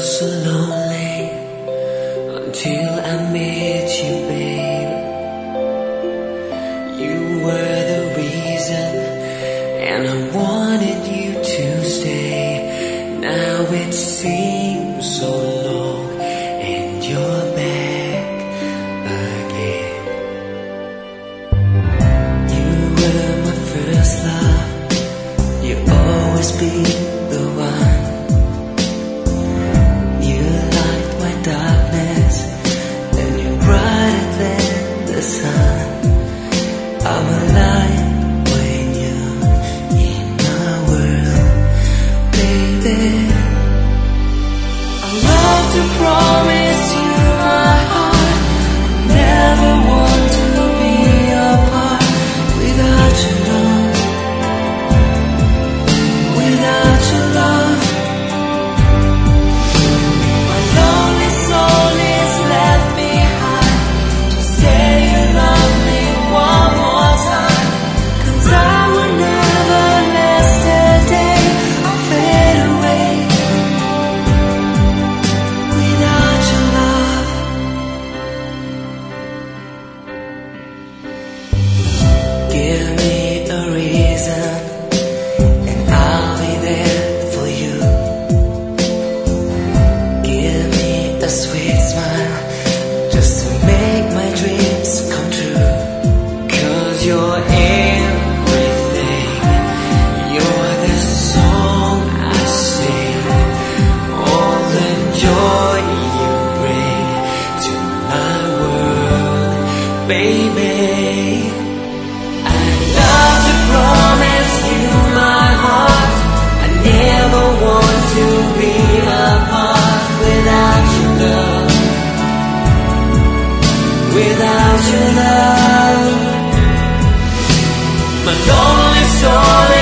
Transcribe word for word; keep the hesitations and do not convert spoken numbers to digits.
so lonely until I met you, babe. You were the reason, and I wanted you to stay. Now it seems so long, and you're back again. You were my first love, you'll always be the one. Darkness, and you're brighter than the sun. I'm alive when you're in my world, baby. I love to promise you my heart, never want to be apart without your love, without your love. Give me a reason, and I'll be there for you. Give me a sweet smile, just to make my dreams come true. 'Cause you're everything, you're the song I sing, all the joy you bring to my world, baby. Promise you my heart, I never want to be apart without your love, without your love. My lonely soul